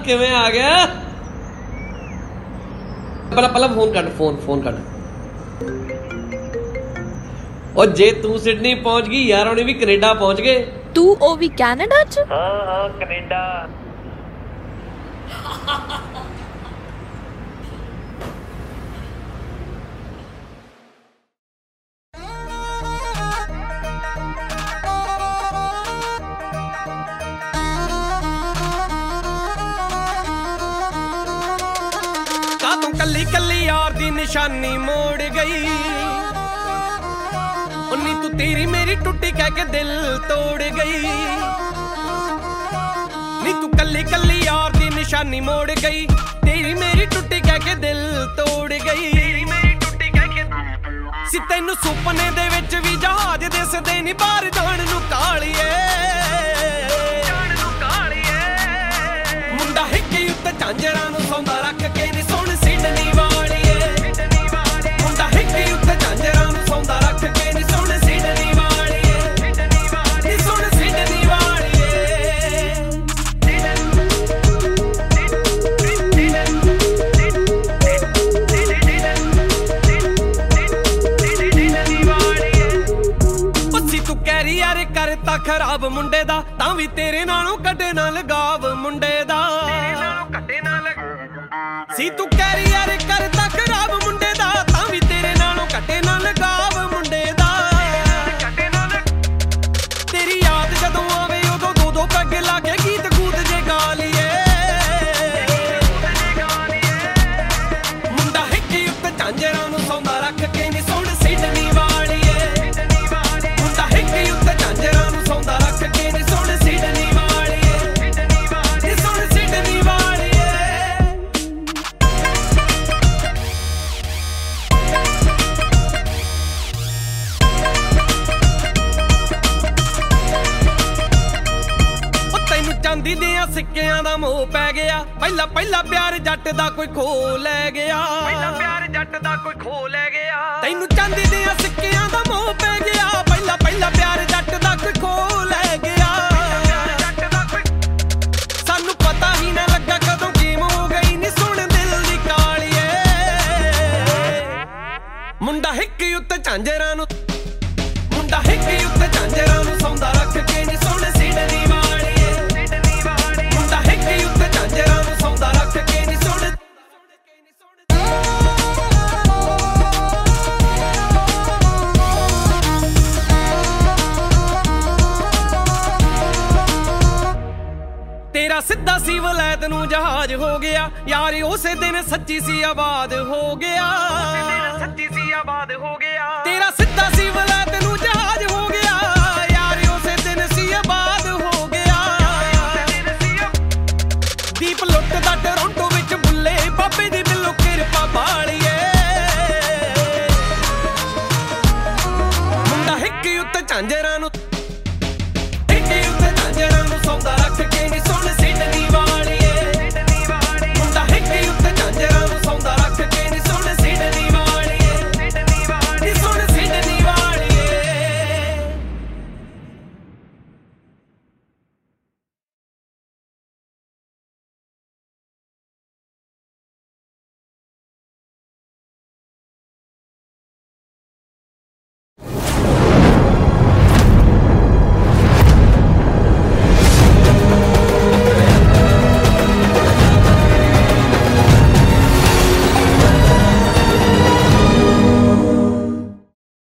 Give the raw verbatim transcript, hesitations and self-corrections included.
किवें आ गया? पहला पहला phone cut phone phone cut और जे तू सिडनी पहुंच गई यार उन्हें भी कनेडा पहुंच गए। तू ओ भी कनाडा च? हाँ हाँ कनेडा। तू कली कली यार दी निशानी मोड़ गई उन्नी तू तेरी मेरी टुट्टी कह के दिल तोड़ गई नी तू कली कली यार दी निशानी मोड़ गई तेरी मेरी टुट्टी कह के दिल तोड़ गई सी तैनू सुपने दे विच भी जहाज दिसदे नी बाहर जाण नू कालीए मुंडा हिक्की उत्ते झांजरां नू सौंदा रख के नी सुण सिडनी वालीए मुंडा हिक्की उत्ते झांजरां नू सौंदा रख के नी सुण सिडनी वालीए नी सुण सिडनी वालीए पसी तू कैरियर करता खराब मुंडे दा तां भी तेरे नालों कटे ना लगाव मुंडे दा सी तू कैरियर करता खराब मुंडे दा तां भी तेरे नालों कटे ना लगाव मुंडे दा तेरी याद जदों आवे उदों दो दो पैग ला के गीत गूत जे गा लीए मुंडा हिक्की उत्ते झांजरां नू सौंदा रख के नी सुण सिडनी वालीए मुंडा हिक्की उत्ते झांजरां नू सौंदा रख के नी सुण सिडनी वालीए नी सुण सिडनी वालीए चांदी दियां सिक्कियां दा मोह पै गया पहला पहला प्यार जट दा कोई खो लै गया पहला प्यार जट दा कोई खो लै गया तैनू चांदी दियां सिक्कियां दा मोह पै गया पहला पहला प्यार जट दा कोई खो लै गया सानू पता ही ना लगा कदों गेम हो गई नी सुण दिल दी कालीए मुंडा हिक्की उत्ते झांजरां नू मुंडा हिक्की उत्ते झांजरां नू सौंदा रख के नी सुण सिडनी वालीए तेरा सिद्धा सी वलैत नू जहाज हो गया यार उसे दिन सच्ची सी आबाद हो गया सच्ची सी आबाद हो गया तेरा सिद्धा सी वलैत नू जहाज हो गया यार उसे दिन सी आबाद हो गया दीप लुटदा टोरंटो विच बुल्ले बाबे दी बिल्लो किरपा बालीए मुंडा हिक्की उत्ते झांजरां नू